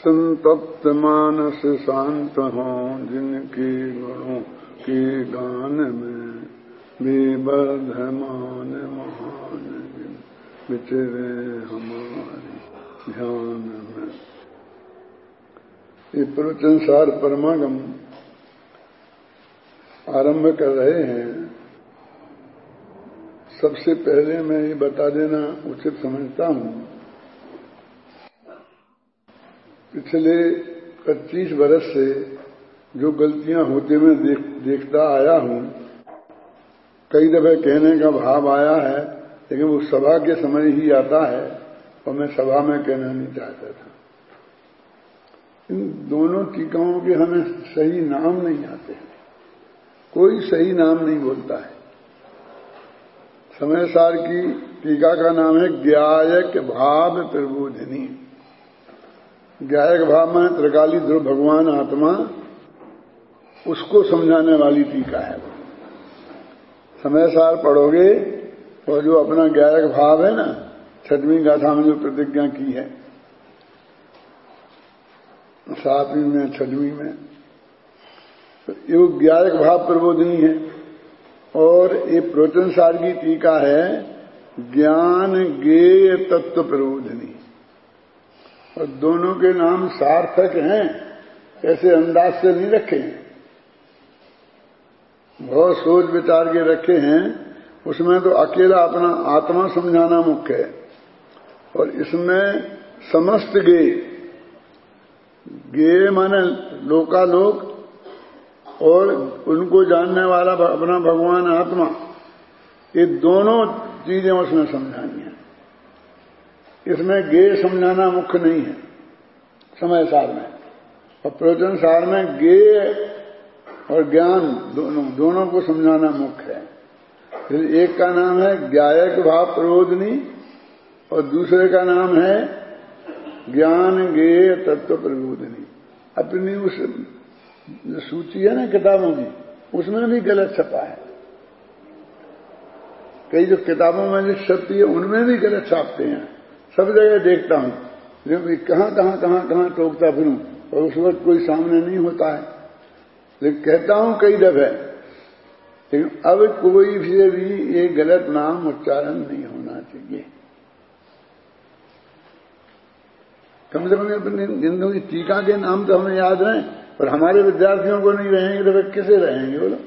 संतप्त मानस शांत हों, जिनके गुणों के गान में बेबधमान महान विचरे हमारे ध्यान में। ये प्रवचन सार परमागम आरंभ कर रहे हैं। सबसे पहले मैं ये बता देना उचित समझता हूं, पिछले 25 वर्ष से जो गलतियां होते हुए देखता आया हूं, कई दफे कहने का भाव आया है, लेकिन वो सभा के समय ही आता है और मैं सभा में कहना नहीं चाहता था। इन दोनों टीकाओं के हमें सही नाम नहीं आते हैं, कोई सही नाम नहीं बोलता है। समय सार की टीका का नाम है ज्ञायक भाव प्रबोधिनी। ज्ञायक भाव में त्रिकाली ध्रुव भगवान आत्मा, उसको समझाने वाली टीका है। समय सार पढ़ोगे और जो अपना ज्ञायक भाव है ना, 6वीं गाथा में जो प्रतिज्ञा की है, 7वीं में 6वीं में, तो ये ज्ञायक भाव प्रबोधिनी है। और ये प्रवचन सार की टीका है ज्ञान ज्ञेय तत्व प्रबोधिनी। और दोनों के नाम सार्थक हैं, ऐसे अंदाज से नहीं रखे, बहुत सोच विचार के रखे हैं। उसमें तो अकेला अपना आत्मा समझाना मुख्य है, और इसमें समस्त ज्ञेय माने लोकालोक और उनको जानने वाला अपना भगवान आत्मा, ये दोनों चीजें उसमें समझानी है। इसमें ज्ञेय समझाना मुख्य नहीं है समय सार में, और प्रवचन सार में ज्ञेय और ज्ञान दोनों को समझाना मुख्य है। फिर एक का नाम है ज्ञायक भाव प्रबोधिनी और दूसरे का नाम है ज्ञान ज्ञेय तत्व प्रबोधिनी। अपनी उस सूची है ना किताबों की, उसमें भी गलत छपा है। कई जो किताबों में जो छपती है उनमें भी गलत छापते हैं। सब जगह देखता हूं, लेकिन कहां टोकता फिरूं, और उस वक्त कोई सामने नहीं होता है। लेकिन कहता हूं कई दफे, लेकिन अब कोई भी ये गलत नाम उच्चारण नहीं होना चाहिए। कम से कम अपनी जिंदगी टीका के नाम तो हमें याद रहें, और हमारे विद्यार्थियों को नहीं रहेंगे तो वे किसे रहेंगे बोलो।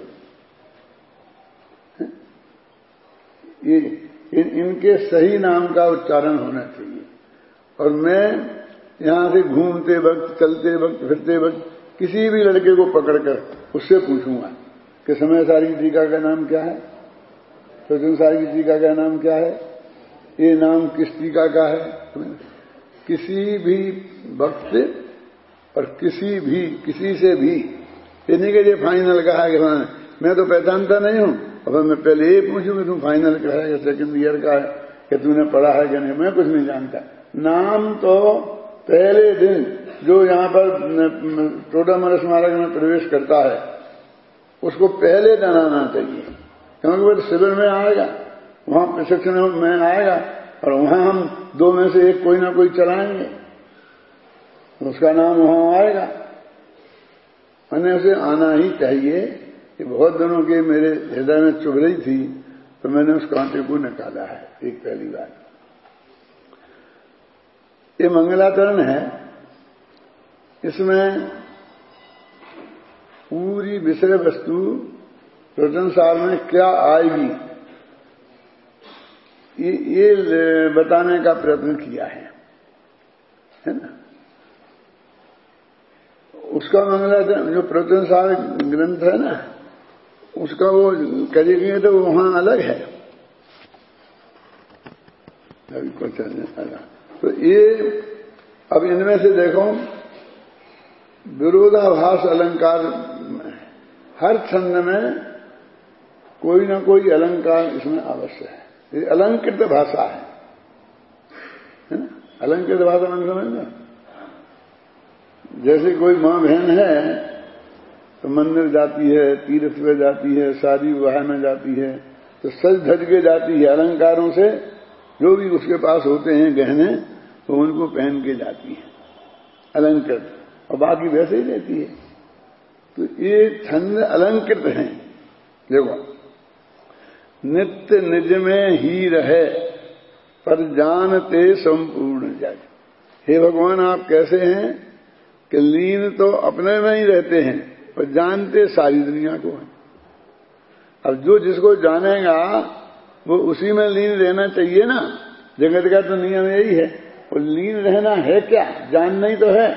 ये इनके सही नाम का उच्चारण होना चाहिए। और मैं यहां से घूमते वक्त, चलते वक्त, फिरते वक्त किसी भी लड़के को पकड़कर उससे पूछूंगा कि समय सारी टीका का नाम क्या है, प्रवचन सारी टीका का नाम क्या है, ये नाम किस टीका का है। किसी भी वक्त और किसी से भी ये नहीं कि ये फाइनल कहा कि मैं तो पहचानता नहीं हूं, और मैं पहले ये पूछूं कि तू फाइनल का है, सेकंड ईयर का है, कि तूने पढ़ा है कि नहीं, मैं कुछ नहीं जानता। नाम तो पहले दिन जो यहां पर टोडामल स्मारक में प्रवेश करता है उसको पहले जनाना चाहिए, क्योंकि वो शिविर में आएगा, वहां प्रशिक्षण में आएगा, और वहां हम दो में से एक कोई ना कोई चलाएंगे, उसका नाम वहां आएगा। मैंने उसे आना ही चाहिए। ये बहुत दिनों के मेरे हृदय में चुभ रही थी, तो मैंने उस कांटे को निकाला है एक पहली बार। ये मंगलाचरण है, इसमें पूरी विषय वस्तु प्रवचन सार में क्या आएगी ये बताने का प्रयत्न किया है ना। उसका मंगलाचरण जो प्रवचन सार ग्रंथ है ना, उसका वो करेंगे तो वहां अलग है, अभी कुछ अलग। तो ये अब इनमें से देखो, विरोधाभास अलंकार, हर छंद में कोई ना कोई अलंकार इसमें अवश्य है। ये अलंकृत भाषा है ना? अलंकृत भाषा में समझना, जैसे कोई मां बहन है तो मंदिर जाती है, तीर्थ पे जाती है, शादी विवाह में जाती है, तो सज धज के जाती है, अलंकारों से जो भी उसके पास होते हैं गहने, तो उनको पहन के जाती है। अलंकृत, और बाकी वैसे ही रहती है। तो ये छंद अलंकृत हैं। देखो, नित्य निज में ही रहे पर जानते संपूर्ण जग। हे भगवान, आप कैसे हैं कि लीन तो अपने में ही रहते हैं पर जानते सारी दुनिया को है। अब जो जिसको जानेगा वो उसी में लीन रहना चाहिए ना। जगत का तो नियम यही है। और लीन रहना है क्या? जानना ही तो है।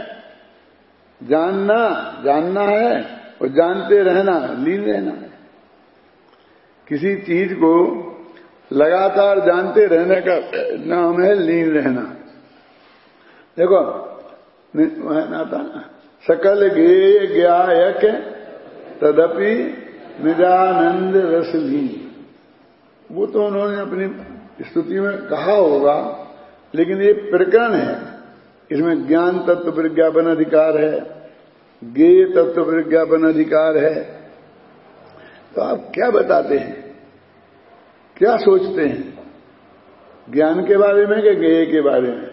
जानना है और जानते रहना, लीन रहना है। किसी चीज को लगातार जानते रहने का नाम है लीन रहना। देखो, ना था ना, सकल गेय ज्ञायक तदपि निजानंद रस लीन। वो तो उन्होंने अपनी स्तुति में कहा होगा, लेकिन ये प्रकरण है। इसमें ज्ञान तत्व प्रज्ञापन अधिकार है, ज्ञेय तत्व प्रज्ञापन अधिकार है। तो आप क्या बताते हैं, क्या सोचते हैं? ज्ञान के बारे में कि ज्ञेय के बारे में?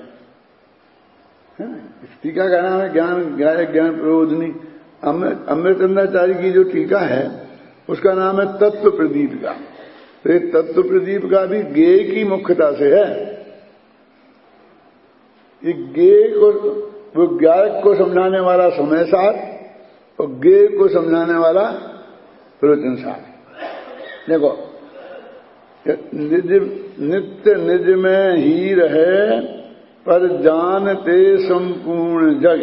टीका का नाम है ज्ञान ज्ञायक ज्ञान प्रबोधनी। अमृतचंद्राचार्य की जो टीका है उसका नाम है तत्व प्रदीप का। तो ये तत्व प्रदीप का भी ज्ञेय की मुख्यता से है। ये ज्ञेय को, वो ज्ञायक को समझाने वाला समय सार और ज्ञेय को समझाने वाला प्रवचन सार। देखो, नित्य निज में ही रहे पर जानते संपूर्ण जग।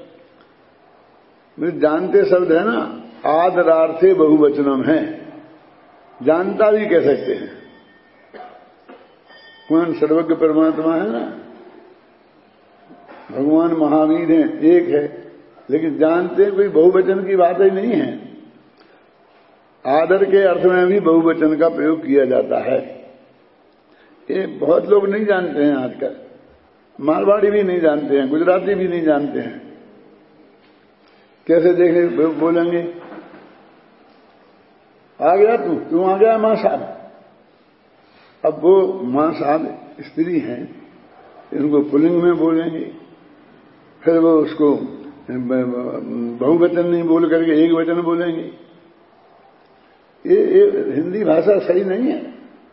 जानते शब्द है ना, आदरार्थे बहुवचनम है। जानता भी कह सकते हैं। कौन? सर्वज्ञ परमात्मा है ना, भगवान महावीर हैं, एक है। लेकिन जानते कोई बहुवचन की बात ही नहीं है। आदर के अर्थ में भी बहुवचन का प्रयोग किया जाता है। ये बहुत लोग नहीं जानते हैं आजकल। मारवाड़ी भी नहीं जानते हैं, गुजराती भी नहीं जानते हैं। कैसे देखे बोलेंगे, आ गया तू आ गया मां साहब। अब वो मां साहब स्त्री हैं, इनको पुल्लिंग में बोलेंगे, फिर वो उसको बहुवचन नहीं बोल करके एक वचन बोलेंगे। ये हिंदी भाषा सही नहीं है।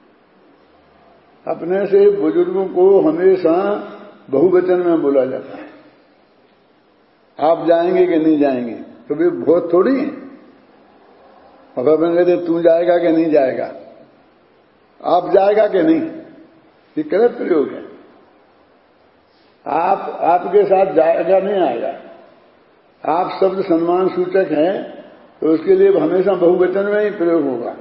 अपने से बुजुर्गों को हमेशा बहुवचन में बोला जाता है। आप जाएंगे कि नहीं जाएंगे, तो भी बहुत थोड़ी है। अब अपन कहते तू जाएगा कि नहीं जाएगा, आप जाएगा कि नहीं, ये गलत प्रयोग है। आपके साथ जाएगा नहीं आएगा। आप शब्द सम्मान सूचक हैं, तो उसके लिए हमेशा बहुवचन में ही प्रयोग होगा।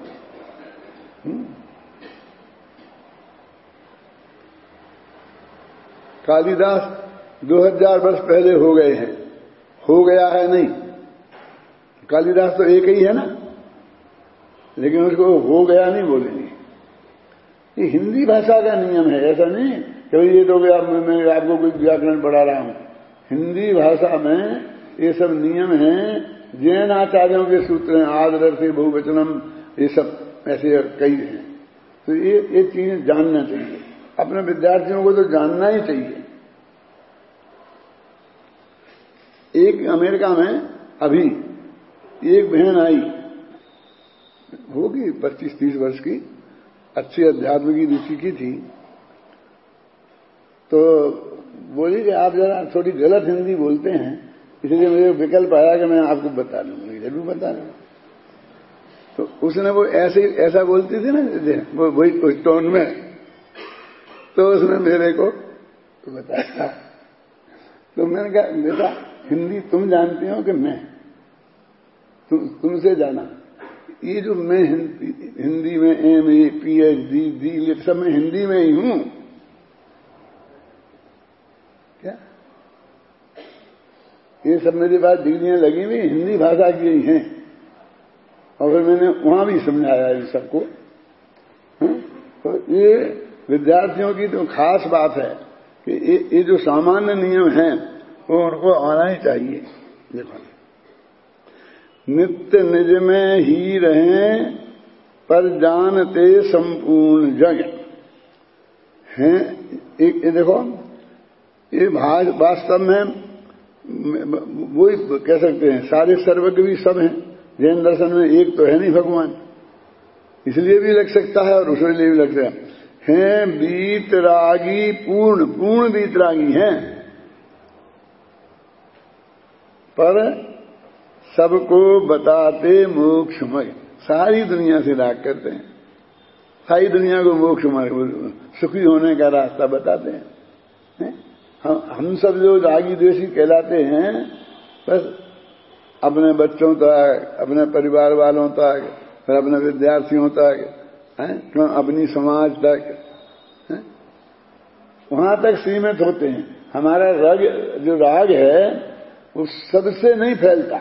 कालिदास 2000 वर्ष पहले हो गए हैं, हो गया है नहीं। कालिदास तो एक ही है ना, लेकिन उसको हो गया नहीं बोलेंगे। ये हिंदी भाषा का नियम है, ऐसा नहीं कि ये तो मैं आपको कोई व्याकरण पढ़ा रहा हूं। हिंदी भाषा में ये सब नियम हैं। जैन आचार्यों के सूत्र हैं, आदर से बहुवचनम, ये सब ऐसे कई हैं। तो ये चीजें जानना चाहिए। अपने विद्यार्थियों को तो जानना ही चाहिए। एक अमेरिका में अभी एक बहन आई, होगी 25-30 वर्ष की, अच्छी अध्यात्म की रुचि की थी। तो बोली कि आप जरा थोड़ी गलत हिंदी बोलते हैं, इसलिए मुझे विकल्प आया कि मैं आपको बता दूंगी। जरूर बता दूंगा। तो उसने वो ऐसा बोलती थी ना, वो वही टोन में, तो उसने मेरे को बताया। तो मैंने कहा, बेटा हिंदी तुम जानते हो कि मैं? तुमसे जाना। ये जो मैं हिंदी में MA PhD डी सब मैं हिंदी में ही हूं क्या? ये सब मेरे पास डिग्रियां लगी हुई हिंदी भाषा की ही हैं। और फिर मैंने वहां भी समझाया इन सबको। तो ये विद्यार्थियों की तो खास बात है कि ये जो सामान्य नियम हैं वो उनको आना ही चाहिए। देखो, नित्य निज में ही रहें पर जानते संपूर्ण जग हैं। एक देखो, ये वास्तव में वही कह सकते हैं, सारे सर्वज्ञ भी सब हैं। जैन दर्शन में एक तो है नहीं भगवान, इसलिए भी लग सकता है और उसके लिए भी लग सकता है। वीतरागी पूर्ण वीतरागी हैं, पर सबको बताते मोक्षमय, सारी दुनिया से राग करते हैं, सारी दुनिया को मोक्षमय सुखी होने का रास्ता बताते हैं। हम सब जो रागी द्वेषी कहलाते हैं, बस अपने बच्चों तक, अपने परिवार वालों तक, फिर अपने विद्यार्थियों तक, अपनी समाज तक, वहां तक सीमित होते हैं। हमारा जो राग है वो सबसे नहीं फैलता,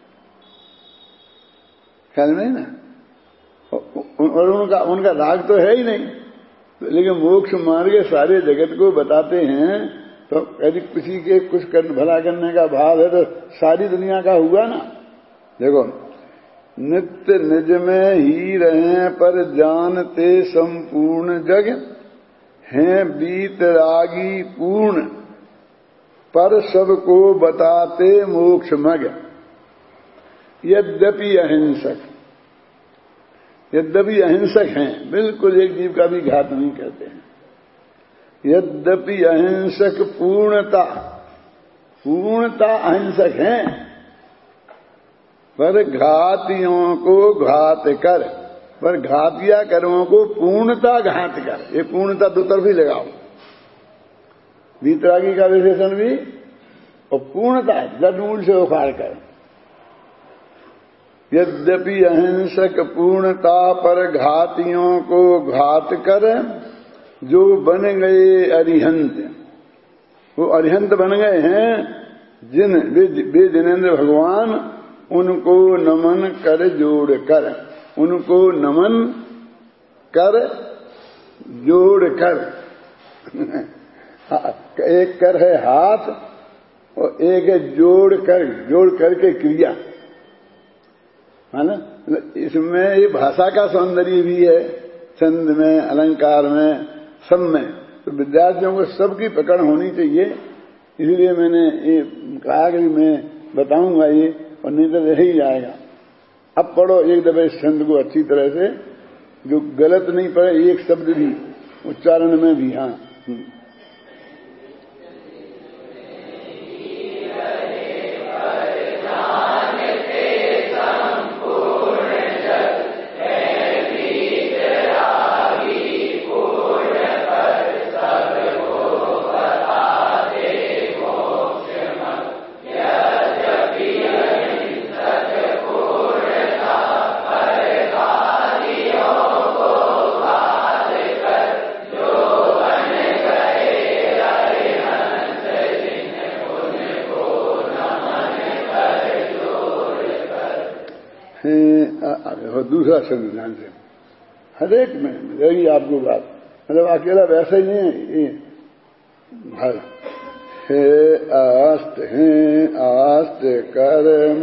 ख्याल नहीं ना, और उनका राग तो है ही नहीं, लेकिन मोक्ष मार्ग सारे जगत को बताते हैं। तो यदि किसी के कुछ भला करने का भाव है तो सारी दुनिया का हुआ ना। देखो, नित्य निज में ही रहे पर जानते संपूर्ण जग, हैं वीतरागी पूर्ण पर सबको बताते मोक्ष मग। यद्यपि अहिंसक हैं, बिल्कुल एक जीव का भी घात नहीं करते हैं। यद्यपि अहिंसक पूर्णता अहिंसक हैं, पर घातियों को घात कर, पर घातिया कर्मों को पूर्णता घात कर। ये पूर्णता दो तरफ ही लगाओ, वीतरागी का विशेषण भी, और पूर्णता जड़मूल से उखाड़ कर। यद्यपि अहिंसक पूर्णता पर घातियों को घात कर, जो बन गए अरिहंत, वो अरिहंत बन गए हैं वे जिनेन्द्र भगवान, उनको नमन कर जोड़ कर, उनको नमन कर जोड़ कर। एक कर है हाथ और एक है जोड़ करके क्रिया, है ना। इसमें ये भाषा का सौंदर्य भी है, छंद में, अलंकार में, सब में। तो विद्यार्थियों को सबकी पकड़ होनी चाहिए, इसलिए मैंने ये कहा कि मैं बताऊंगा ये, और नहीं तो रह ही जाएगा। अब पढ़ो एक दफे इस छंद को अच्छी तरह से, जो गलत नहीं पड़े एक शब्द भी, उच्चारण में भी। हाँ, दूसरा शब्द ध्यान से, हरेक में रहेगी आपको बात, मतलब अकेला वैसा ही नहीं है। हे आस्त कर्म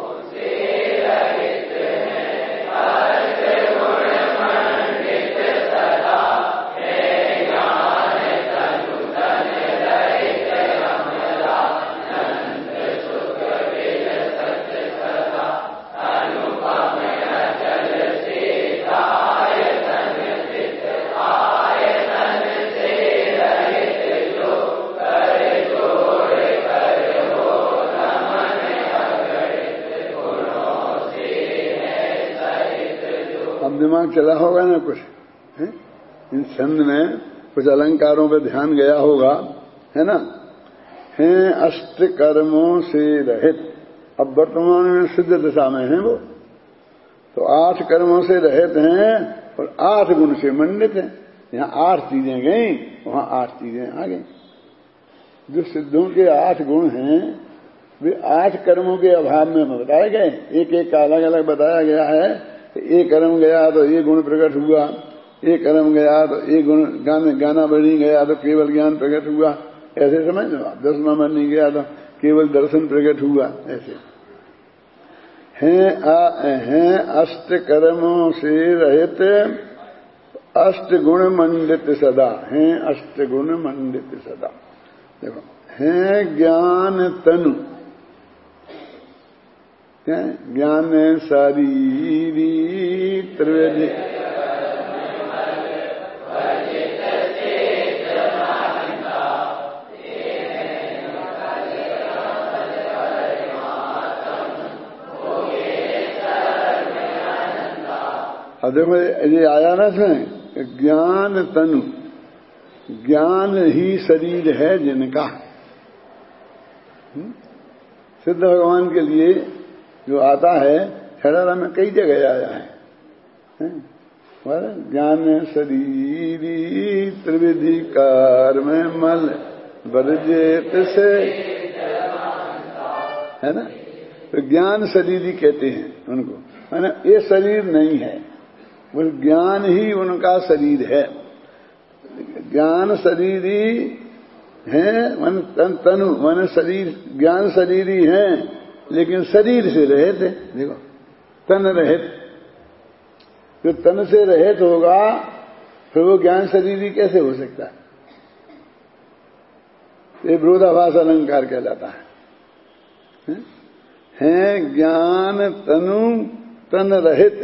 दिमाग चला होगा ना कुछ है? इन छंद में कुछ अलंकारों पे ध्यान गया होगा, है ना। हैं अष्ट कर्मों से रहित, अब वर्तमान में सिद्ध दशा में है वो, तो 8 कर्मों से रहित हैं और 8 गुण से मंडित हैं। यहाँ 8 चीजें गई, वहां 8 चीजें आ गई। जो सिद्धों के 8 गुण हैं वे 8 कर्मों के अभाव में बताए गए, एक एक का अलग अलग बताया गया है। एक कर्म गया तो ये गुण प्रकट हुआ, एक कर्म गया तो एक गुण, गाना बनी गया तो केवल ज्ञान प्रकट हुआ, ऐसे समझ लो आप। 10वां बनी गया तो केवल दर्शन प्रकट हुआ, ऐसे हैं अष्ट कर्मों से रहित, अष्ट गुण मंडित सदा, हैं अष्ट गुण मंडित सदा। देखो, हैं ज्ञान तनु, क्या ज्ञान शरीरी त्रिवेदी अब देखो ये आया ना इसमें ज्ञान तनु, ज्ञान ही शरीर है जिनका। सिद्ध भगवान के लिए जो आता है छड़ा में कई जगह आया है। ज्ञान शरीरी त्रिविधि कर्म मल वर्जित से, है ना। तो ज्ञान शरीरी कहते हैं उनको, माने ये शरीर नहीं है, वो ज्ञान ही उनका शरीर है। ज्ञान शरीरी है मन तनु, मन शरीर, ज्ञान शरीरी है लेकिन शरीर से रहित है। देखो तन रहित, जो तन से रहित होगा फिर वो ज्ञान शरीरी कैसे हो सकता है? ये विरोधाभास अलंकार कहलाता है ज्ञान तनु तन रहित,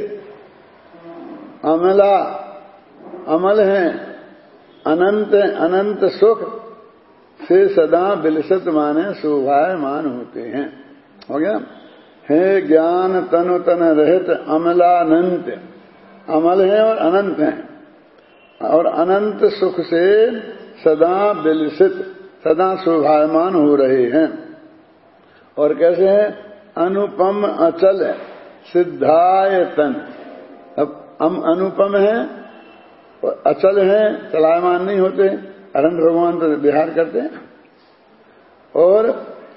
अमला अमल है, अनंत अनंत सुख से सदा बिलसत माने शोभायमान होते हैं। हो गया। है ज्ञान तनु तन रहित अमलानंत, अमल है और अनंत है, और अनंत सुख से सदा बिलसित, सदा शोभायमान हो रहे हैं। और कैसे है? अनुपम अचल सिद्धायतन। अब अनुपम है और अचल है, चलायमान नहीं होते, अनंत भगवान तो विहार करते हैं। और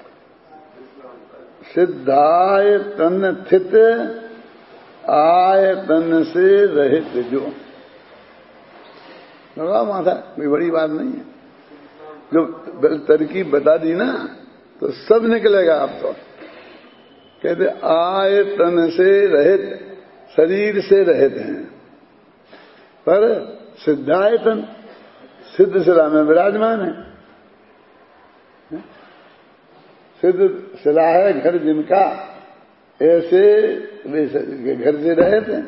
सिद्धायतन स्थित आयतन से रहित जो, माथा कोई बड़ी बात नहीं है। जो तरकीब बता दी ना तो सब निकलेगा। आप तो कहते आयतन से रहित, शरीर से रहित हैं, पर सिद्धायतन, सिद्ध शिला में विराजमान है। सिद्ध शिला है घर जिनका, ऐसे वे घर से रहित हैं।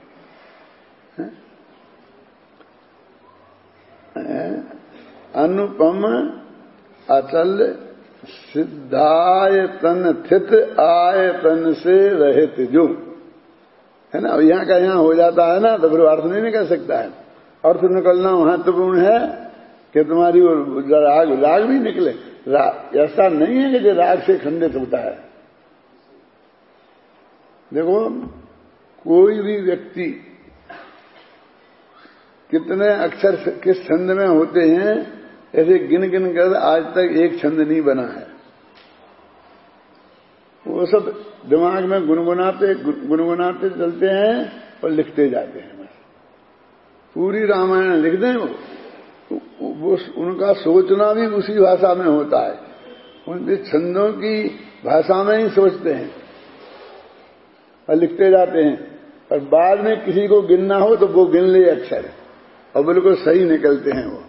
अनुपम अचल सिद्धायतन स्थित आयतन से रहित जो, है ना। यहां का यहां हो जाता है ना तो फिर अर्थ नहीं निकल सकता है। अर्थ निकलना महत्वपूर्ण है कि तुम्हारी वो राग भी निकले। ऐसा नहीं है कि जो राग से खंडित होता है। देखो कोई भी व्यक्ति कितने अक्षर किस छंद में होते हैं, ऐसे गिन गिन कर आज तक एक छंद नहीं बना है। वो सब दिमाग में गुनगुनाते गुनगुनाते चलते हैं और लिखते जाते हैं। बस पूरी रामायण लिख दें वो उनका सोचना भी उसी भाषा में होता है। उनके छंदों की भाषा में ही सोचते हैं और लिखते जाते हैं, और बाद में किसी को गिनना हो तो वो गिन ले अक्षर, और बिल्कुल सही निकलते हैं वो,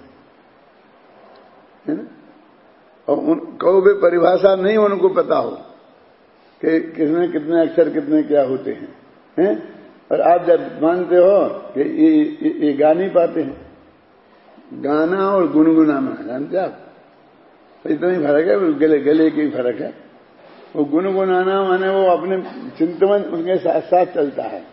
है ना। और उनको भी परिभाषा नहीं उनको पता हो कि किसमें कितने अक्षर कितने क्या होते हैं। और आप जब मानते हो कि ये गा नहीं पाते हैं, गाना और गुनगुनाना, जानते आप इतना ही फर्क है, गले गले की फर्क है। वो गुनगुनाना माने वो अपने चिंतन उनके साथ साथ चलता है।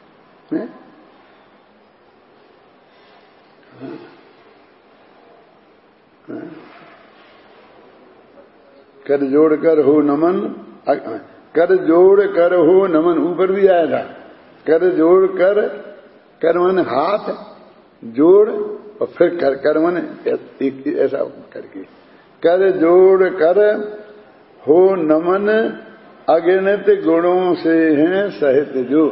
कर जोड़ कर हो नमन, कर जोड़ कर हो नमन, ऊपर भी आया था। कर जोड़ कर मन हाथ जोड़ और फिर कर मन ऐसा करके, कर जोड़ कर हो नमन अगणित गुणों से हैं सहित जो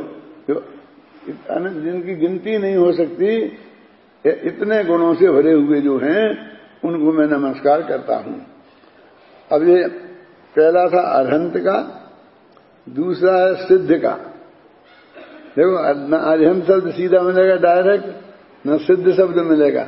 जिनकी गिनती नहीं हो सकती, इतने गुणों से भरे हुए जो हैं उनको मैं नमस्कार करता हूं। अब ये पहला था अरहंत का, दूसरा है सिद्ध का। देखो न अरहंत शब्द सीधा मिलेगा डायरेक्ट, न सिद्ध शब्द मिलेगा।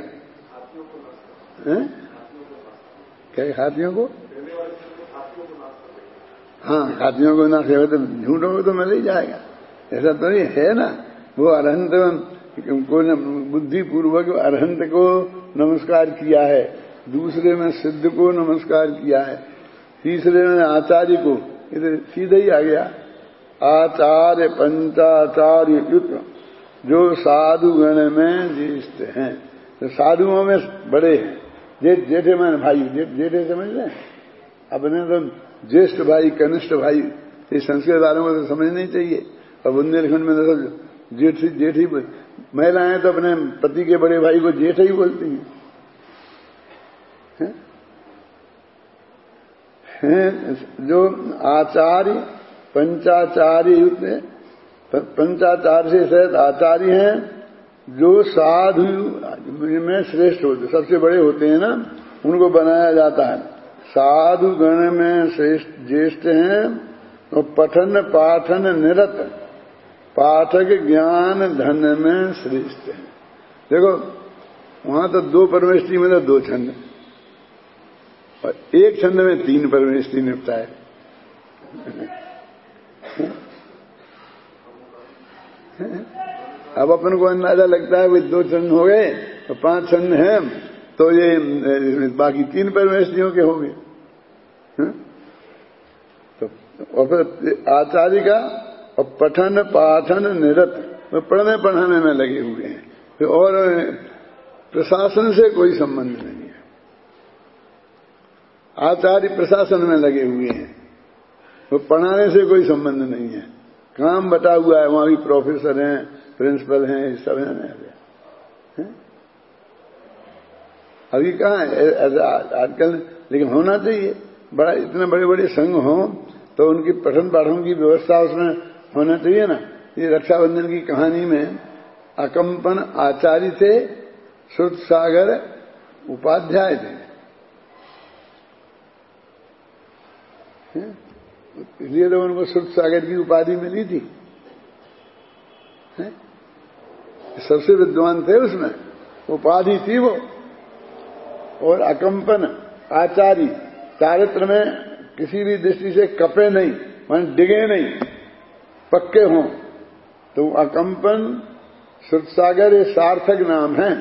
क्या हाथियों को? हाँ, खातियों को ना सेवा तो झूठों को तो मिल ही जाएगा, ऐसा तो नहीं है ना। वो अरहंत को बुद्धि पूर्वक अरहंत को नमस्कार किया है, दूसरे में सिद्ध को नमस्कार किया है, तीसरे में आचार्य को, इधर सीधे ही आ गया। आचार्य पंचाचार्य युक्त जो साधु गण में ज्येष्ठ हैं, तो साधुओं में बड़े हैं। जेठे में भाई, जेठे समझ लें अपने तो ज्येष्ठ भाई कनिष्ठ भाई, ये संस्कृत वालों को तो समझना ही चाहिए। और बुंदेलखंड में तो जेठी महिलाएं तो अपने पति के बड़े भाई को जेठ ही बोलती हैं। जो आचार्य पंचाचार्य युक्त, पंचाचार्य से सहित आचार्य हैं, जो साधु में श्रेष्ठ होते, सबसे बड़े होते हैं ना, उनको बनाया जाता है। साधु गण में श्रेष्ठ ज्येष्ठ हैं और पठन पाठन निरत पाठक ज्ञान धन में श्रेष्ठ हैं। देखो वहां तो 2 परमेष्ठी में तो 2 छंद, और 1 छंद में 3 परमेष्ठी निपटा है। अब अपन को अंदाजा लगता है भाई 2 छंद हो गए तो 5 छंद हैं, तो ये बाकी 3 परमेष्ठियों के होंगे। तो और फिर आचार्य का और पठन पाठन निरत, वो पढ़ने पढ़ाने में लगे हुए हैं, फिर और प्रशासन से कोई संबंध नहीं है। आचार्य प्रशासन में लगे हुए हैं, वो पढ़ाने से कोई संबंध नहीं है, काम बटा हुआ है, वहां भी प्रोफेसर हैं, प्रिंसिपल हैं, सब हैं। अभी कहाँ है आजकल, लेकिन होना चाहिए। बड़ा इतने बड़े बड़े संघ हों तो उनकी पठन पाठन की व्यवस्था उसमें होना चाहिए ना। ये रक्षाबंधन की कहानी में अकंपन आचार्य थे, श्रुत सागर उपाध्याय थे, इसलिए तो उनको श्रुत सागर की उपाधि मिली थी। सबसे विद्वान थे, उसमें उपाधि थी वो। और अकंपन आचार्य, चारित्र में किसी भी दृष्टि से कपे नहीं, मान डिगे नहीं, पक्के हों, तो अकंपन श्रुतसागर ये सार्थक नाम है।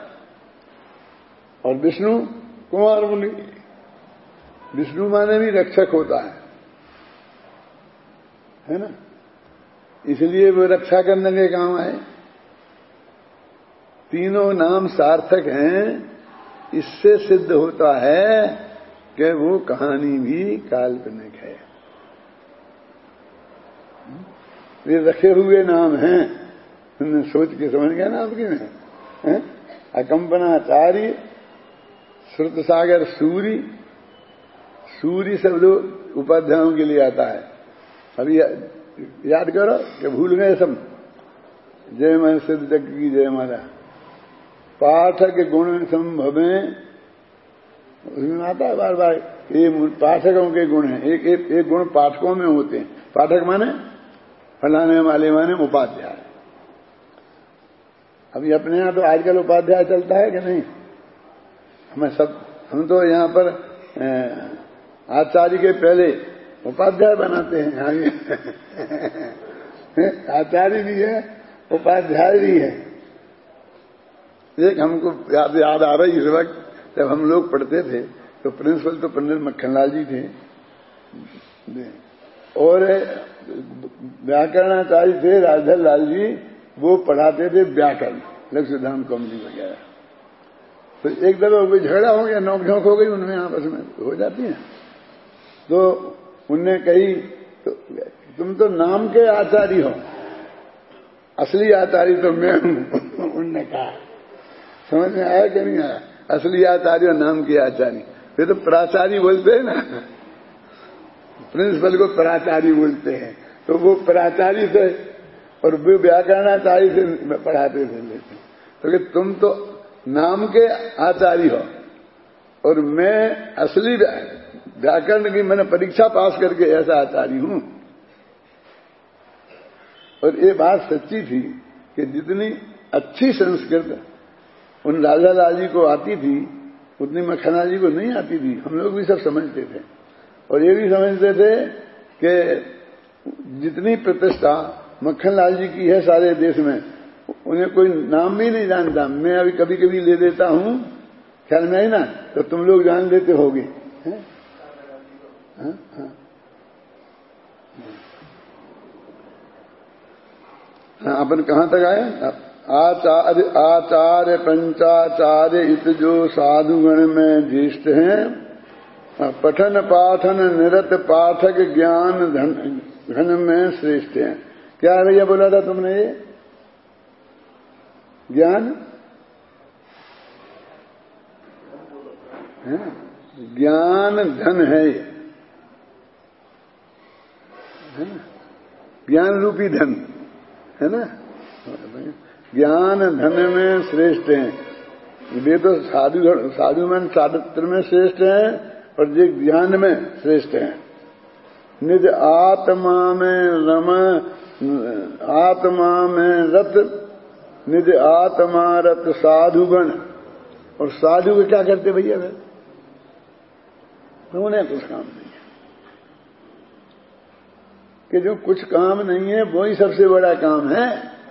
और विष्णु कुमार मुनि, विष्णु माने भी रक्षक होता है ना, इसलिए वो रक्षा करने के काम आए। तीनों नाम सार्थक हैं, इससे सिद्ध होता है कि वो कहानी भी काल्पनिक है। ये रखे हुए नाम हैं, तुमने सोच के समझ गया ना आपके में। अकंपनाचार्य, श्रुतसागर सूरी, सूरी शब्द उपाध्यायों के लिए आता है। अभी याद करो कि भूल गए सब। जय मन सिद्ध जग की जय माला। पाठक गुण संभवें, उसमें आता है बार बार, ये पाठकों के गुण हैं। एक गुण पाठकों में होते हैं। पाठक माने फलाने वाले माने उपाध्याय। अभी अपने यहाँ तो आजकल उपाध्याय चलता है कि नहीं? हम तो यहाँ पर आचार्य के पहले उपाध्याय बनाते हैं। आचार्य भी है, उपाध्याय भी है। एक हमको याद आ रही इस वक्त, जब हम लोग पढ़ते थे तो प्रिंसिपल तो पंडित मक्खनलाल जी थे, और व्याकरणाचार्य थे राजधर लाल जी, वो पढ़ाते थे व्याकरण, लक्ष्यधाम कौमली वगैरह। तो एक दफा कोई झगड़ा हो गया, नोकझोंक हो गई उनमें, आपस में हो जाती है। तो उनने कही तो, तुम तो नाम के आचार्य हो, असली आचार्य तो मैं हूं। उनने कहा, समझ में आया कि नहीं आया? असली आचार्य और नाम के आचार्य, वे तो प्राचार्य बोलते हैं ना, प्रिंसिपल को प्राचार्य बोलते हैं। तो वो प्राचार्य थे और वो व्याकरणाचार्य से पढ़ाते थे। लेकिन तो कि तुम तो नाम के आचार्य हो और मैं असली व्याकरण की मैंने परीक्षा पास करके ऐसा आचार्य हूं। और ये बात सच्ची थी कि जितनी अच्छी संस्कृत उन राजा लाल जी को आती थी, उतनी मक्खनलाल जी को नहीं आती थी। हम लोग भी सब समझते थे, और ये भी समझते थे कि जितनी प्रतिष्ठा मक्खनलाल जी की है सारे देश में, उन्हें कोई नाम भी नहीं जानता। मैं अभी कभी कभी ले देता हूं, ख्याल में आई ना, तो तुम लोग जान लेते होगे। अपन कहां तक आए? आचार्य पंचाचार्य इत जो साधुगण में ज्येष्ठ हैं, पठन पाठन निरत पाठक ज्ञान घन में श्रेष्ठ हैं। क्या भैया बोला था तुमने? ये ज्ञान है, ज्ञान धन है ना, ज्ञान रूपी धन है ना, ज्ञान धन में श्रेष्ठ हैं। वे तो साधु में साधुत्र में श्रेष्ठ हैं और ये ज्ञान में श्रेष्ठ हैं। निज आत्मा में रम, आत्मा में रत, निज आत्मा रत साधुगण। और साधु को क्या करते भैया? तो उन्हें कुछ काम नहीं है, कि जो कुछ काम नहीं है वही सबसे बड़ा काम है।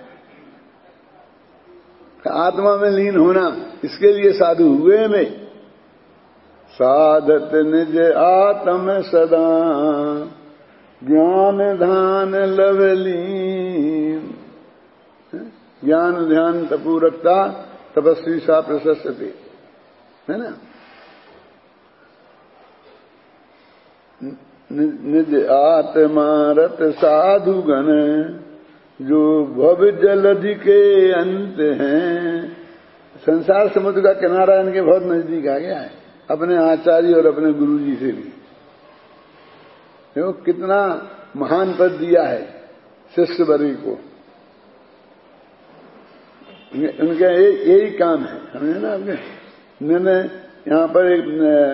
आत्मा में लीन होना, इसके लिए साधु हुए में। साधत निज आत्म सदा ज्ञान ध्यान लवलीन। ज्ञान ध्यान तपूरकता तपस्वी सा प्रशस्ति, है ना। निज आत्मा रत साधुगण जो भव जलधि के अंत हैं। संसार समुद्र का किनारा इनके बहुत नजदीक आ गया है, अपने आचार्य और अपने गुरु जी से भी। देखो कितना महान पद दिया है शिष्य वर्ग को। उनका यही काम है, समझे ना। मैंने यहाँ पर एक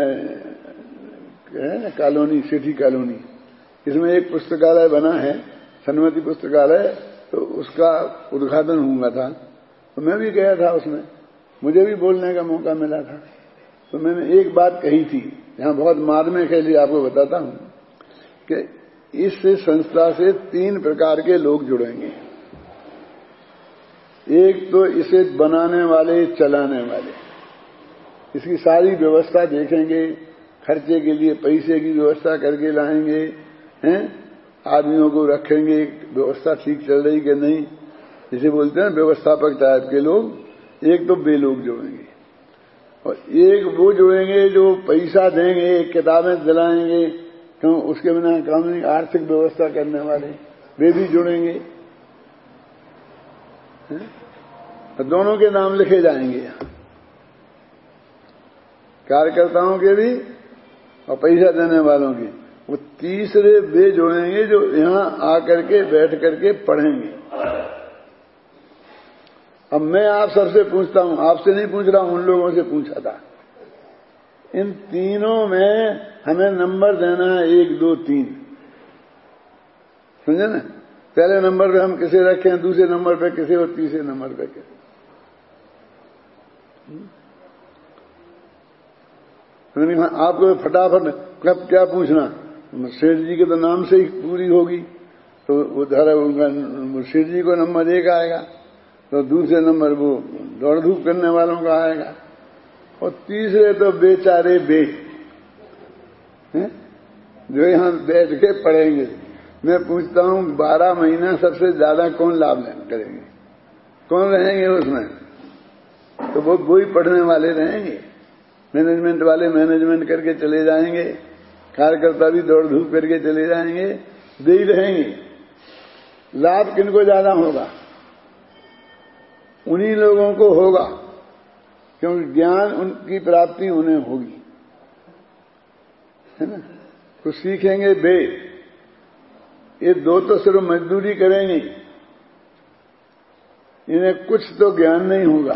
है ना कॉलोनी, सिटी कॉलोनी, इसमें एक पुस्तकालय बना है, सन्मति पुस्तकालय, तो उसका उद्घाटन हुआ था। तो मैं भी गया था उसमें, मुझे भी बोलने का मौका मिला था। तो मैंने एक बात कही थी, यहाँ बहुत मार्मिक है, लिए आपको बताता हूं कि इस संस्था से 3 प्रकार के लोग जुड़ेंगे। एक तो इसे बनाने वाले, चलाने वाले, इसकी सारी व्यवस्था देखेंगे, खर्चे के लिए पैसे की व्यवस्था करके लाएंगे, हैं, आदमियों को रखेंगे, व्यवस्था ठीक चल रही कि नहीं, जिसे बोलते हैं व्यवस्थापक टाइप के लोग। एक तो वे लोग जुड़ेंगे, और एक वो जुड़ेंगे जो पैसा देंगे, किताबें दिलाएंगे, क्यों उसके बिना कानूनी आर्थिक व्यवस्था करने वाले, वे भी जुड़ेंगे। तो दोनों के नाम लिखे जाएंगे यहाँ, कार्यकर्ताओं के भी और पैसा देने वालों की। वो तीसरे वे जुड़ेंगे जो यहां आकर के बैठ करके पढ़ेंगे। अब मैं आप सबसे पूछता हूं, आपसे नहीं पूछ रहा हूं, उन लोगों से पूछा था। इन तीनों में हमें नंबर देना है 1, 2, 3, समझे ना। पहले नंबर पे हम किसे रखें, दूसरे नंबर पे किसे, और तीसरे नंबर पे किसे। आपको फटाफट कब क्या पूछना, सेठ जी के तो नाम से ही पूरी होगी, तो उधर उनका सेठ जी को नंबर 1 आएगा, तो दूसरे नंबर वो दौड़ धूप करने वालों का आएगा, और तीसरे तो बेचारे बे जो यहां बैठ के पढ़ेंगे। मैं पूछता हूं 12 महीना सबसे ज्यादा कौन लाभ करेंगे, कौन रहेंगे उसमें? तो वो ही पढ़ने वाले रहेंगे। मैनेजमेंट वाले मैनेजमेंट करके चले जाएंगे, कार्यकर्ता भी दौड़ धूप करके चले जाएंगे, दे ही रहेंगे। लाभ किनको ज्यादा होगा? उन्हीं लोगों को होगा, क्योंकि ज्ञान उनकी प्राप्ति उन्हें होगी, है ना। कुछ सीखेंगे बे, ये 2 तो सिर्फ मजदूरी करेंगे, इन्हें कुछ तो ज्ञान नहीं होगा,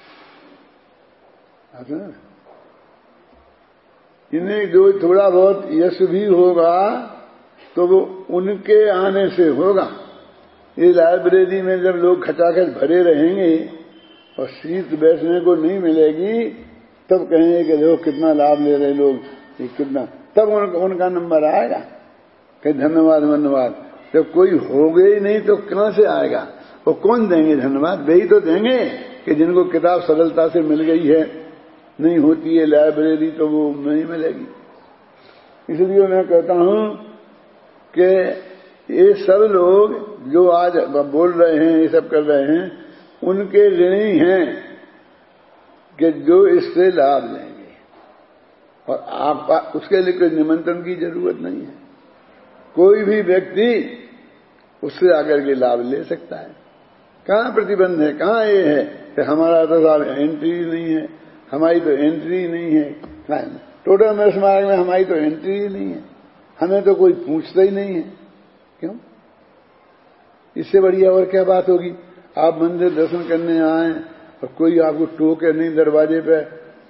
इन्हें जो थोड़ा बहुत यश भी होगा तो वो उनके आने से होगा। ये लाइब्रेरी में जब लोग खचाखच भरे रहेंगे और सीट बैठने को नहीं मिलेगी, तब कहेंगे कि देखो कितना लाभ ले रहे लोग, ये कितना, तब उनका नंबर आएगा। कहीं धन्यवाद धन्यवाद, जब कोई होगा ही नहीं तो कहां से आएगा? वो कौन देंगे धन्यवाद? वे ही तो देंगे कि जिनको किताब सरलता से मिल गई है। नहीं होती है लाइब्रेरी तो वो नहीं मिलेगी। इसलिए मैं कहता हूं कि ये सब लोग जो आज बोल रहे हैं, ये सब कर रहे हैं, उनके ऋणी हैं कि जो इससे लाभ लेंगे। और आप उसके लिए कोई निमंत्रण की जरूरत नहीं है। कोई भी व्यक्ति उससे आकर के लाभ ले सकता है। कहां प्रतिबंध है? कहां ये है कि हमारा तो साहब एंट्री नहीं है, हमारी तो एंट्री नहीं है, टोटल में स्मारक में हमारी तो एंट्री ही नहीं है, हमें तो कोई पूछता ही नहीं है। क्यों? इससे बढ़िया और क्या बात होगी? आप मंदिर दर्शन करने आए और कोई आपको टोके नहीं दरवाजे पे,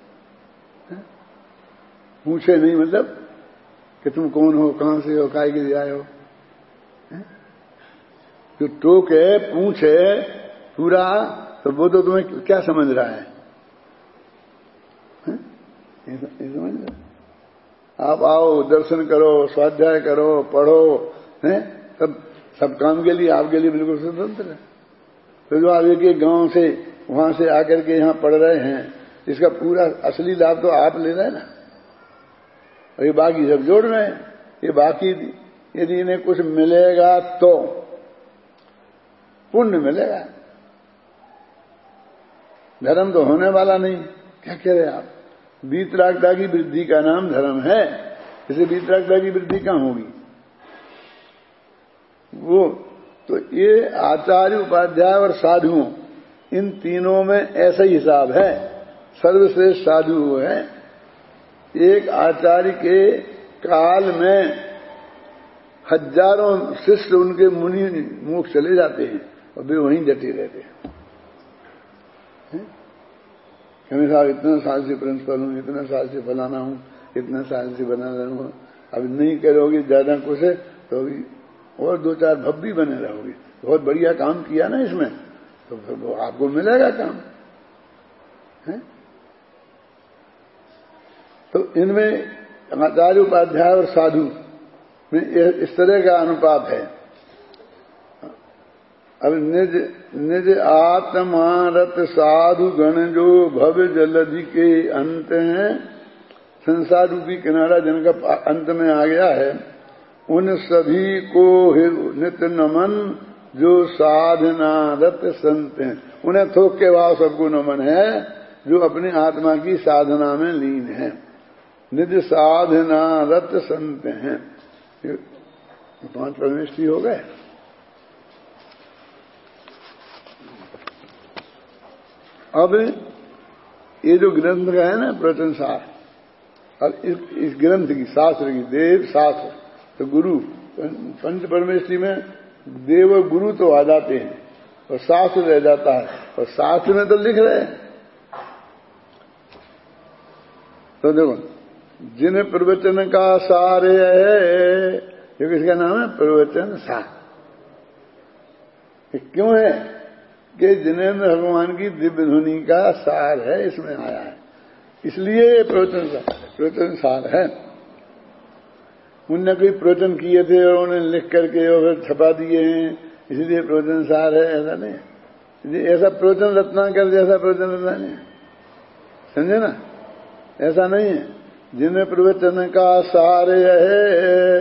पूछे नहीं, मतलब कि तुम कौन हो, कहां से हो, काय के लिए आए हो। जो टोके पूछे पूरा, तो वो तो तुम्हें क्या समझ रहा है? ये समझ रहे? आप आओ, दर्शन करो, स्वाध्याय करो, पढ़ो, हैं? सब काम के लिए आपके लिए बिल्कुल स्वतंत्र है। तो जो आप एक गांव से वहां से आकर के यहां पढ़ रहे हैं, इसका पूरा असली लाभ तो आप ले रहे हैं ना। और ये बाकी सब जोड़ रहे हैं। ये बाकी यदि इन्हें कुछ मिलेगा तो पुण्य मिलेगा, धर्म तो होने वाला नहीं। क्या कह रहे हैं आप? वीतरागता की वृद्धि का नाम धर्म है। इसे वीतरागता की वृद्धि कहां होगी? वो तो ये आचार्य, उपाध्याय और साधुओं, इन तीनों में ऐसा ही हिसाब है। सर्वश्रेष्ठ साधु वो है। एक आचार्य के काल में हजारों शिष्य उनके मुनि मुख चले जाते हैं और वे वहीं डटे रहते हैं। मैं साहब इतना साल से प्रिंसिपल हूं, इतना साल से फलाना हूं, इतना साल से बना रहा हूं, अब नहीं करोगे ज्यादा कुछ है तो अभी और 2-4 भब्बी बने रहोगे। बहुत बढ़िया काम किया ना इसमें, तो फिर वो आपको मिलेगा काम है? तो इनमें आचार्य, उपाध्याय और साधु में इस तरह का अनुपात है। अब निज आत्मारत साधु गण जो भव जलधि के अंत हैं, संसार रूपी किनारा जिनका अंत में आ गया है, उन सभी को नित्य नमन जो साधनारत संत हैं। उन्हें थोक के भाव सबको नमन है जो अपनी आत्मा की साधना में लीन है, निज साधनारत संत हैं। 5 परमेष्ठी हो गए। अब ये जो ग्रंथ का है ना प्रवचन सार, अब इस ग्रंथ की, शास्त्र की, देव शास्त्र तो गुरु, पंच परमेष्ठी में देव और गुरु तो आ जाते हैं और शास्त्र रह जाता है। और शास्त्र में तो लिख रहे हैं। तो देखो, जिन प्रवचन का सार है, ये किसका नाम है? प्रवचन सार। क्यों है? कि जिनेन्द्र भगवान की दिव्य ध्वनि का सार है, इसमें आया है, इसलिए प्रवचन सार है। उनने कोई प्रवचन किए थे और उन्हें लिख करके और फिर छपा दिए हैं, इसलिए प्रवचन सार है, ऐसा नहीं। ऐसा प्रवचन रत्नाकर जैसा प्रवचन रत्ना नहीं, समझे ना? ऐसा नहीं है। जिन्हें प्रवचन का सार है,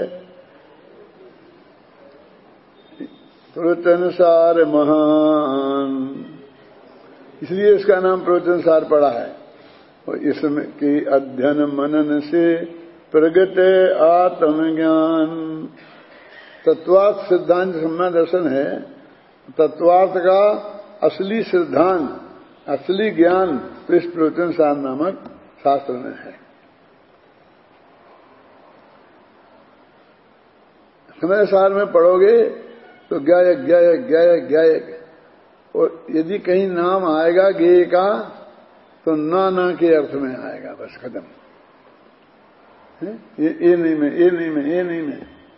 प्रवचन सार महान, इसलिए इसका नाम प्रवचन सार पड़ा है। और इसमें की अध्ययन मनन से प्रगट आत्मज्ञान। तत्वार्थ सिद्धांत सम्यक दर्शन है। तत्वार्थ का असली सिद्धांत, असली ज्ञान तो इस प्रवचन सार नामक शास्त्र में है। समय सार में पढ़ोगे तो गायक गायक गायक गायक, और यदि कहीं नाम आएगा गेय का तो ना के अर्थ में आएगा, बस खत्म। ये नहीं मैं, ये नहीं मैं, ये नहीं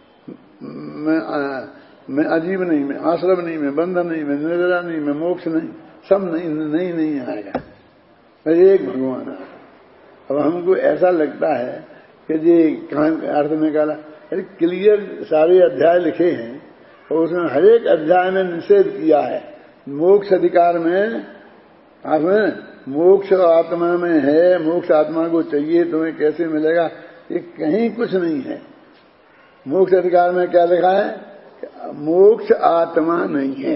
मैं अजीब नहीं, मैं आश्रम नहीं, मैं बंधन नहीं, मैं निद्रा नहीं, मैं मोक्ष नहीं, सब नहीं आएगा। एक भगवान। अब हमको ऐसा लगता है कि जी कहां अर्थ निकाला, क्लियर सारे अध्याय लिखे हैं और उसमें हर एक अध्याय में निषेध किया है। मोक्ष अधिकार में मोक्ष आत्मा में है, मोक्ष आत्मा को चाहिए, तुम्हें कैसे मिलेगा, ये कहीं कुछ नहीं है। मोक्ष अधिकार में क्या लिखा है? मोक्ष आत्मा नहीं है।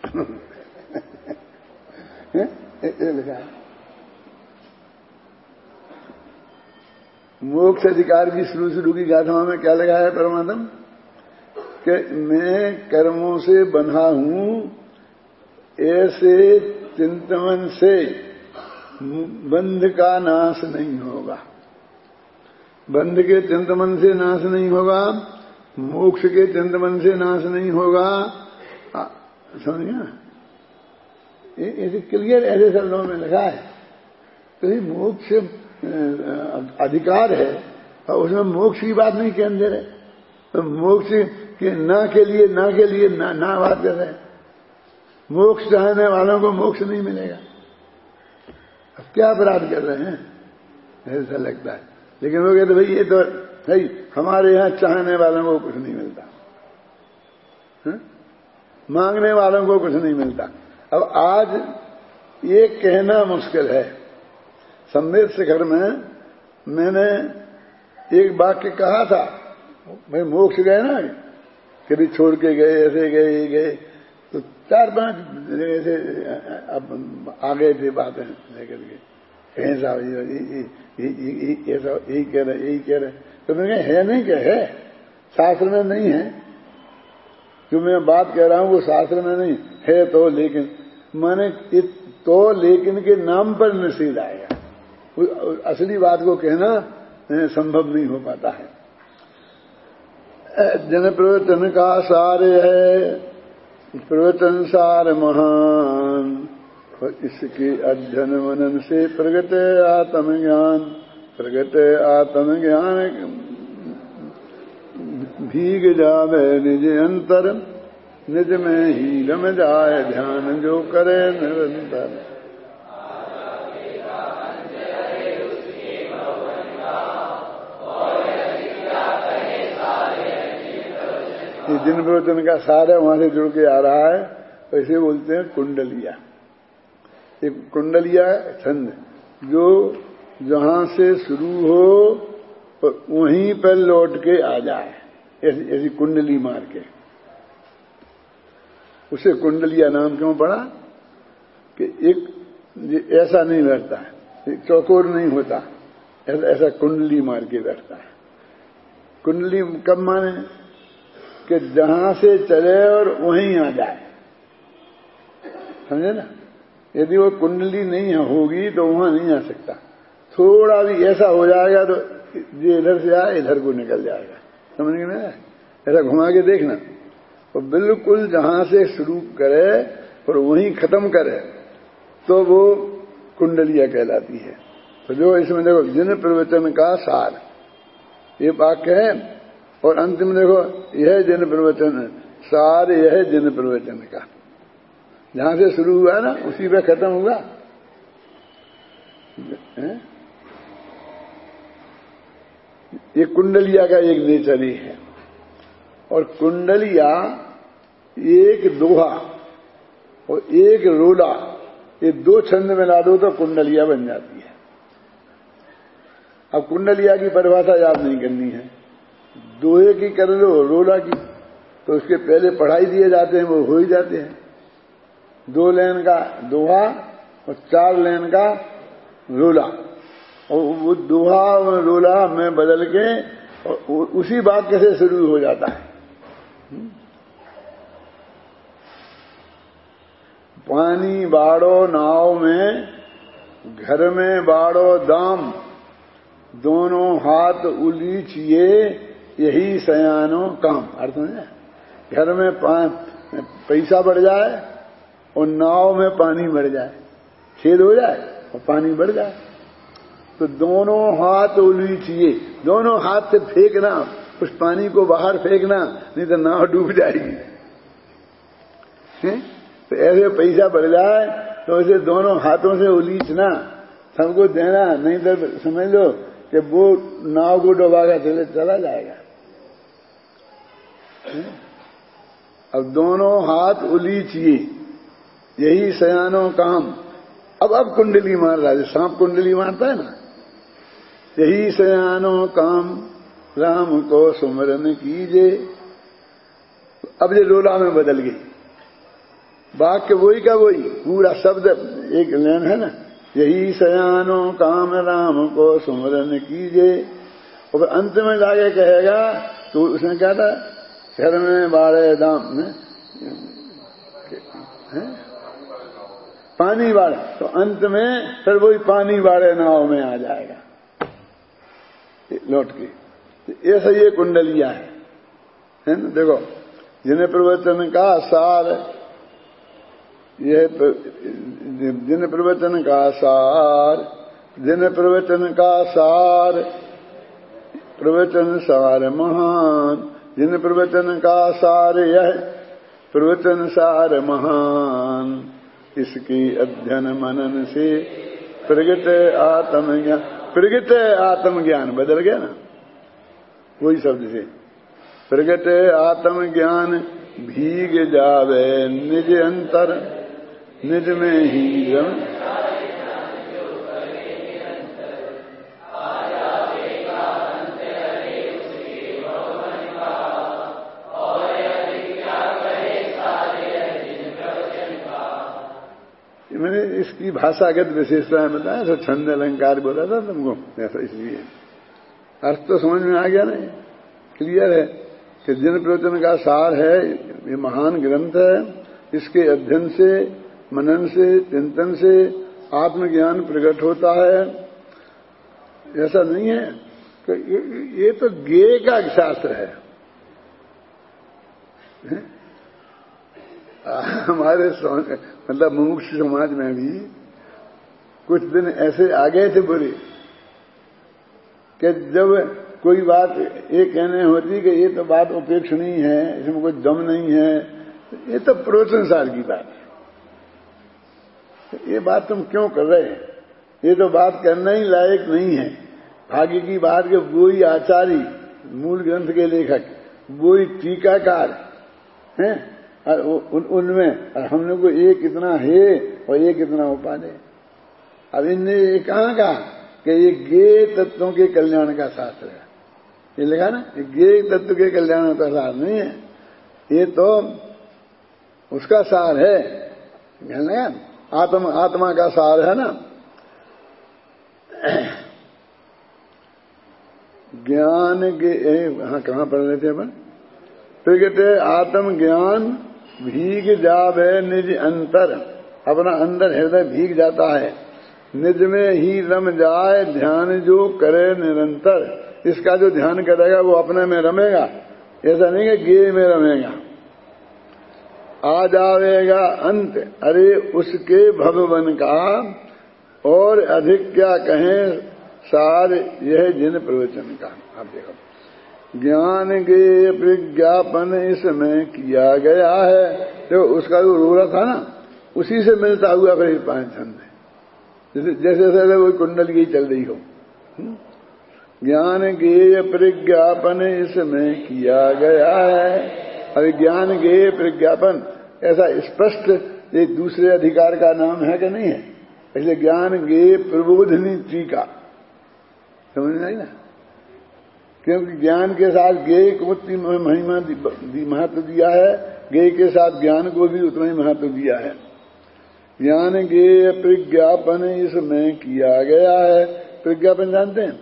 ये लिखा है। मोक्ष अधिकार की शुरू की गाथाओं में क्या लिखा है परमात्मा? कि मैं कर्मों से बंधा हूं, ऐसे चिंतन से बंध का नाश नहीं होगा। बंध के चिंतन से नाश नहीं होगा, मोक्ष के चिंतन से नाश नहीं होगा। समझ गया? ऐसे क्लियर ऐसे शब्दों में लिखा है। तो ये मोक्ष अधिकार है और उसमें मोक्ष की बात नहीं के अंदर है। तो मोक्ष के ना के लिए ना बात कर रहे हैं। मोक्ष चाहने वालों को मोक्ष नहीं मिलेगा। अब क्या अपराध कर रहे हैं, ऐसा लगता है। लेकिन वो कहते भाई ये तो भाई हमारे यहां चाहने वालों को कुछ नहीं मिलता, मांगने वालों को कुछ नहीं मिलता। अब आज ये कहना मुश्किल है। संवेद शिखर में मैंने एक वाक्य कहा था, भाई मोक्ष गए ना, कभी छोड़ के गए, ऐसे गए तो 4-5 ऐसे अब आ गए थे बातें लेकर के, ऐसा यही कह रहे। तो मैंने कहा है नहीं, क्या है, शास्त्र में नहीं है। जो मैं बात कह रहा हूं वो शास्त्र में नहीं है। तो लेकिन माने तो लेकिन के नाम पर निषेध आएगा। असली बात को कहना संभव नहीं हो पाता है। जन प्रवचन का सार है, प्रवचन सार महान, और इसके अध्ययन मनन से प्रगट आत्मज्ञान। प्रगट आत्मज्ञान भीग जावे निज अंतर, निज में ही रम जाए ध्यान जो करे निरंतर। ये जिन प्रवचन का सार है वहां से जुड़ के आ रहा है, वैसे बोलते हैं कुंडलिया। एक कुंडलिया छंद जो जहां से शुरू हो और वहीं पर लौट के आ जाए, ऐसी कुंडली मार के। उसे कुंडलिया नाम क्यों पड़ा? कि एक ऐसा नहीं बैठता है, चौकोर नहीं होता, ऐसा कुंडली मार के बैठता है। कुंडली कब माने? कि जहां से चले और वहीं आ जाए, समझे ना? यदि वो कुंडली नहीं होगी तो वहां नहीं आ सकता। थोड़ा भी ऐसा हो जाएगा तो ये इधर से आए इधर को निकल जाएगा, समझ में ना? ऐसा घुमा के देखना, और बिल्कुल जहां से शुरू करे और वहीं खत्म करे तो वो कुंडलिया कहलाती है। तो जो इसमें देखो जिन प्रवचन का सार, ये वाक्य है, और अंत में देखो यह जिन प्रवचन सार, यह जिन प्रवचन का। जहां से शुरू हुआ ना उसी पे खत्म हुआ। ये कुंडलिया का एक नेचर ही है। और कुंडलिया एक दोहा और एक रोला, ये 2 छंद मिला दो तो कुंडलिया बन जाती है। अब कुंडलिया की परिभाषा याद नहीं करनी है, दोहे की कर लो, रोला की, तो उसके पहले पढ़ाई दिए जाते हैं, वो हो ही जाते हैं। 2 लाइन का दोहा और 4 लाइन का रोला, और वो दोहा और रोला में बदल के और उसी वाक्य से शुरू हो जाता है। पानी बाड़ो नाव में, घर में बाड़ो दाम, दोनों हाथ उलीचिए यही सयानो काम। अर्थ है घर में पैसा बढ़ जाए और नाव में पानी बढ़ जाए, छेद हो जाए और पानी बढ़ जाए, तो दोनों हाथ उलीचिए, दोनों हाथ से फेंकना, उस पानी को बाहर फेंकना, नहीं तो नाव डूब जाएगी। तो ऐसे पैसा बढ़ जाए तो ऐसे दोनों हाथों से उलीचना, सबको देना, नहीं तो समझ लो कि वो नाव को डुबाकर चला जाएगा। अब दोनों हाथ उलीचिए, यही सयानो काम। अब कुंडली मार रहा है, सांप कुंडली मारता है ना, यही सयानो काम राम को सुमरन कीजे। अब ये लोला में बदल गई, वाक्य वही का वही, पूरा शब्द एक लाइन है ना, यही सयानो काम राम को सुमरन कीजे। और अंत में जाके कहेगा, तो उसने क्या था, घर में बाड़े दाम में पानी बाड़ा, तो अंत में फिर वही पानी बाड़े नाव में आ जाएगा लौट के। ऐसा ये कुंडलिया है ना। देखो, जिन्हें प्रवचन का सार, यह जिन्हें प्रवचन का सार, जिन्हें प्रवचन का सार, प्रवचन सार महान, जिन्हें प्रवचन का सार यह प्रवचन सार महान, इसकी अध्ययन मनन से प्रगट आत्मज्ञान। प्रगट आत्मज्ञान बदल गया ना, वही शब्द से प्रगट आत्मज्ञान भीग जावे निज अंतर, निज में ही रम। मैंने इसकी भाषागत विशेषताएं बताया, तो छंद अलंकार बोला था तुमको, ऐसा इसलिए अर्थ तो समझ में आ गया ना, क्लियर है कि जिन प्रवचन का सार है, ये महान ग्रंथ है, इसके अध्ययन से, मनन से, चिंतन से आत्मज्ञान प्रकट होता है। ऐसा नहीं है कि ये तो ज्ञेय का शास्त्र है। हमारे मतलब मुमुक्ष समाज में भी कुछ दिन ऐसे आ गए थे बुरे, कि जब कोई बात ये कहने होती कि ये तो बात उपेक्षणीय है, इसमें कोई दम नहीं है, ये तो प्रवचन सार की बात है, ये बात तुम क्यों कर रहे हैं, ये तो बात करना ही लायक नहीं है। भाग्य की बात के वही आचार्य, मूल ग्रंथ के लेखक, वही टीकाकार हैं, और उनमें हमने को एक इतना है और एक इतना उपाधि। अब इनने ये कहाँ कहा कि ये ज्ञेय तत्वों के कल्याण का शास्त्र है, ये लिखा ना, ज्ञेय तत्व के कल्याण का सार नहीं है, ये तो उसका सार है, ध्यान लगा, आत्मा का सार है ना। ज्ञान के हाँ कहाँ पढ़ रहे थे अपन, प्रगट आत्म ज्ञान भीग जावे निज अंतर, अपना अंदर हृदय भीग जाता है, निज में ही रम जाए ध्यान जो करे निरंतर। इसका जो ध्यान करेगा वो अपने में रमेगा, ऐसा नहीं कि ज्ञेय में रमेगा। आ जावेगा अंत, अरे उसके भगवन का, और अधिक क्या कहें सार यह जिन प्रवचन का। आप देखो, ज्ञान के प्रज्ञापन इसमें किया गया है, जो उसका जो रोला था ना, उसी से मिलता हुआ फिर 5 छंद है, जैसे जैसे वो कुंडली चल रही हो। ज्ञान के प्रज्ञापन इसमें किया गया है। अरे ज्ञान के प्रज्ञापन ऐसा स्पष्ट ये दूसरे अधिकार का नाम है कि नहीं है, इसलिए ज्ञान के प्रबोधनी टीका, समझ नहीं ना, क्योंकि ज्ञान के साथ ज्ञेय को उतनी महिमा महत्व दिया है, ज्ञेय के साथ ज्ञान को भी उतना ही महत्व दिया है। ज्ञान ज्ञेय प्रज्ञापन इसमें किया गया है। प्रज्ञापन जानते हैं,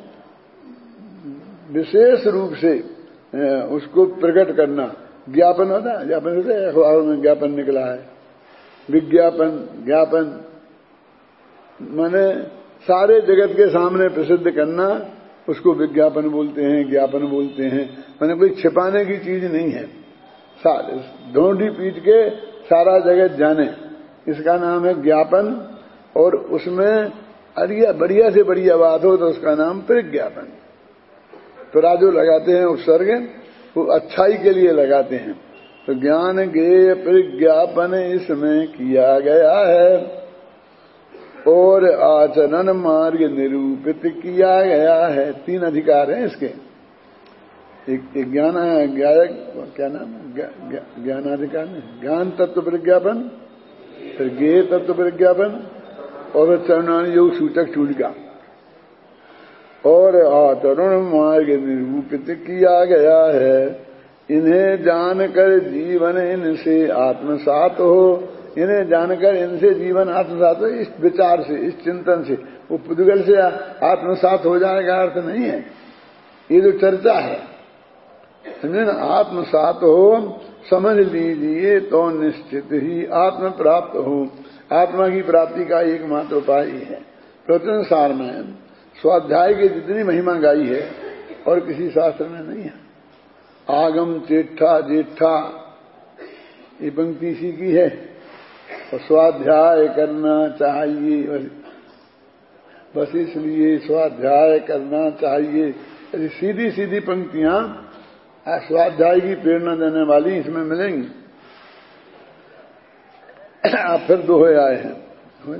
विशेष रूप से उसको प्रकट करना। ज्ञापन होता है, ज्ञापन होता है, अखबारों में ज्ञापन निकला है, विज्ञापन, ज्ञापन माने सारे जगत के सामने प्रसिद्ध करना, उसको विज्ञापन बोलते हैं, ज्ञापन बोलते हैं। माने कोई छिपाने की चीज नहीं है, ढोंढी पीट के सारा जगत जाने, इसका नाम है ज्ञापन। और उसमें बढ़िया से बढ़िया बात हो तो उसका नाम प्रज्ञापन। तराजू लगाते हैं उपसर्ग, वो अच्छाई के लिए लगाते हैं। तो ज्ञान ज्ञेय प्रज्ञापन इसमें किया गया है, और आचरण मार्ग निरूपित किया गया है। 3 अधिकार हैं इसके। एक ज्ञान गायक, क्या नाम, ज्ञानाधिकार में ज्ञान तत्व विज्ञापन, फिर ज्ञेय तत्व विज्ञापन, और चरणानी योग सूचक चूलिका, और तरुण मार्ग निरूपित किया गया है। इन्हें जानकर जीवन इनसे आत्मसात हो, इन्हें जानकर इनसे जीवन आत्मसात हो, इस विचार से, इस चिंतन से। वो पुद्गल से आत्मसात हो जाएगा अर्थ नहीं है, ये जो चर्चा है, समझे ना। आत्मसात हो, समझ लीजिए तो निश्चित ही आत्म प्राप्त हो। आत्मा की प्राप्ति का एकमात्र उपाय ही है। प्रवचन सार में स्वाध्याय की जितनी महिमा गाई है और किसी शास्त्र में नहीं है। आगम चेठा जेठा, ये पंक्ति इसी की है। और स्वाध्याय करना चाहिए, बस इसलिए स्वाध्याय करना चाहिए। सीधी सीधी पंक्तियां स्वाध्याय की प्रेरणा देने वाली इसमें मिलेंगी। आप फिर दोहे आए हैं।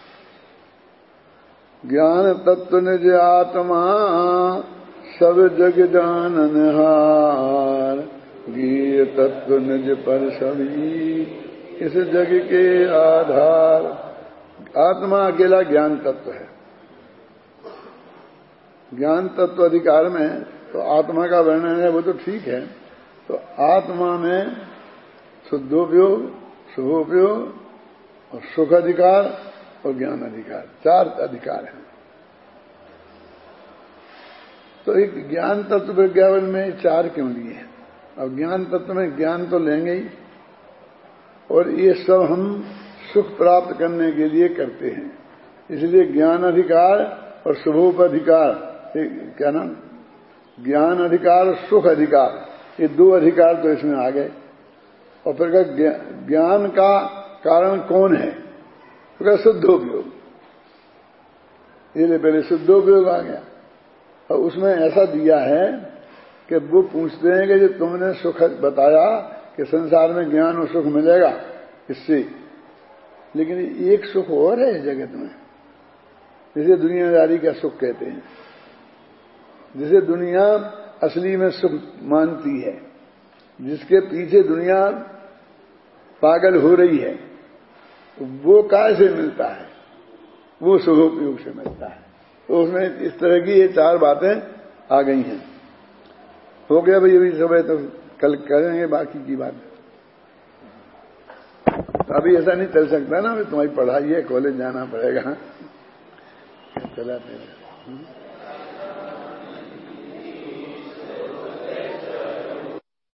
ज्ञान तत्व निज आत्मा सब जग जाननहार, ज्ञेय तत्व निज पर सभी इस जग के आधार। आत्मा अकेला ज्ञान तत्व है। ज्ञान तत्व अधिकार में तो आत्मा का वर्णन है, वो तो ठीक है। तो आत्मा में शुद्धोपयोग, शुभोपयोग और सुख अधिकार और ज्ञान अधिकार, 4 अधिकार हैं। तो एक ज्ञान तत्व विज्ञापन में 4 क्यों लिए हैं? अब ज्ञान तत्व में ज्ञान तो लेंगे ही, और ये सब हम सुख प्राप्त करने के लिए करते हैं। इसलिए ज्ञान अधिकार और शुभोपधिकार, क्या नाम, ज्ञान अधिकार और सुख अधिकार, ये 2 अधिकार तो इसमें आ गए। और फिर ज्ञान का कारण कौन है? तो शुद्धोपयोग, ये पहले शुद्धोपयोग आ गया। और उसमें ऐसा दिया है कि वो पूछते हैं कि जो तुमने सुख बताया कि संसार में ज्ञान और सुख मिलेगा इससे, लेकिन एक सुख और है जगत में, जिसे दुनियादारी का सुख कहते हैं, जिसे दुनिया असली में सुख मानती है, जिसके पीछे दुनिया पागल हो रही है, वो कैसे मिलता है? वो शुभोपयोग से मिलता है। तो उसमें इस तरह की ये 4 बातें आ गई हैं। हो गया भाई, अभी सुबह तो कल करेंगे बाकी की बात। तो अभी ऐसा नहीं चल सकता ना, तुम्हारी पढ़ाई है, कॉलेज जाना पड़ेगा। चला